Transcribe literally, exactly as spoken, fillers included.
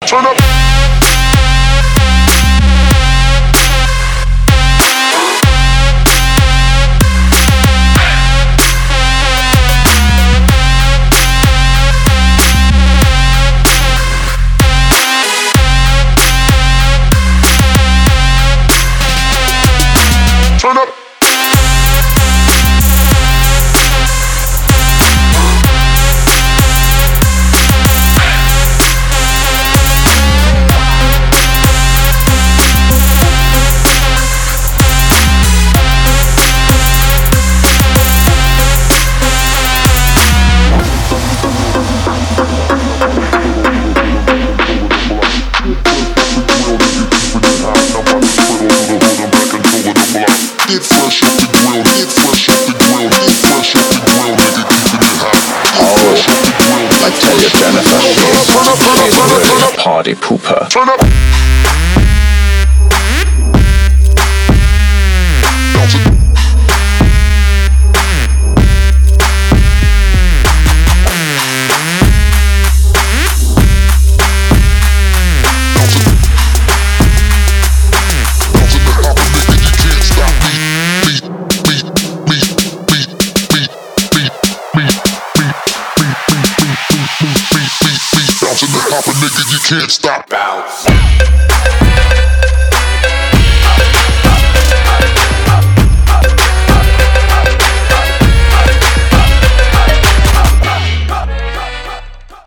Turn up. Turn up. Get fresh off the grill, get fresh off the grill, get fresh off the grill, nigga, keeping it hot. Get fresh off the grill, I tell you, Jennifer, she's a party pooper. turn up. Nigga, you can't stop